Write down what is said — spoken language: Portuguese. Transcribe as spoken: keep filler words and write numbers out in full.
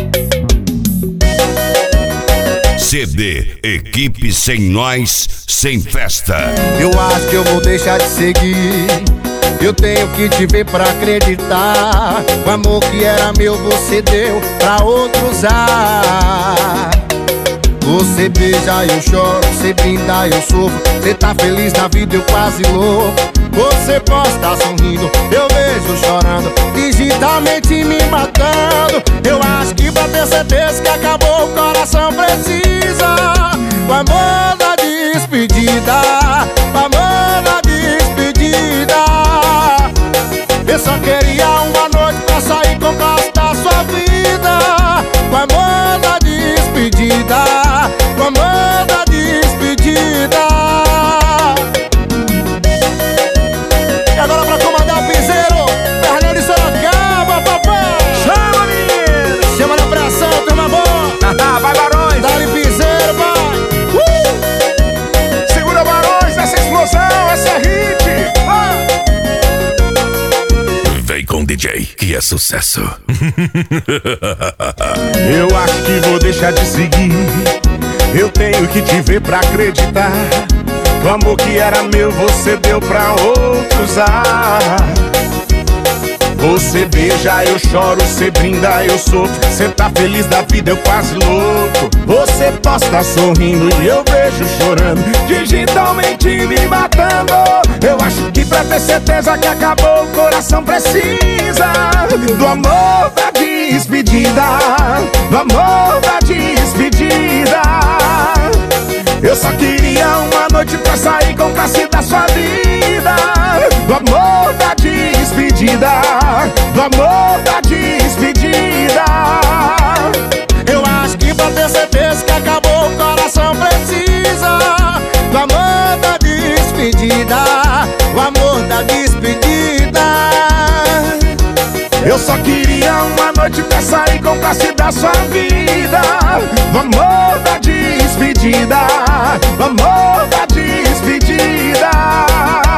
C D Equipe Sem Nós, Sem Festa. Eu acho que eu vou deixar de seguir. Eu tenho que te ver pra acreditar. O amor que era meu você deu pra outro usar. Você beija, eu choro, você brinda, eu sofro. Você tá feliz na vida, eu quase louco. Você posta estar sorrindo, eu vejo chorando, digitalmente me matando. Eu acho que pra ter certeza que acabou, o coração precisa o amor da despedida, o amor da despedida. Eu só queria uma noite pra sair com o gosto da sua vida. O amor da despedida, o amor da despedida. E agora pra comandar o piseiro, Fernando de Sorocaba, papai. Chama, menino! Chama na pressão, turma boa. Vai, Barões! Dá-lhe piseiro, vai. Uh! Segura, Barões, essa explosão, essa é hit! Ah! Vem com o D J, que é sucesso. Eu acho que vou deixar de seguir. Eu tenho que te ver pra acreditar. O amor que era meu você deu pra outros usar. Você beija, eu choro, você brinda, eu sofro. Você tá feliz da vida, eu quase louco. Você posta sorrindo e eu vejo chorando, digitalmente me matando. Eu acho que pra ter certeza que acabou, o coração precisa do amor da despedida, do amor da despedida. Eu só queria uma noite pra sair com classe da sua vida. Do amor da despedida, do amor da despedida. Eu acho que pra ter certeza que acabou, o coração precisa do amor da despedida, o amor da despedida. Eu só queria uma noite pra sair com classe da sua vida. Do amor da despedida, do amor da despedida.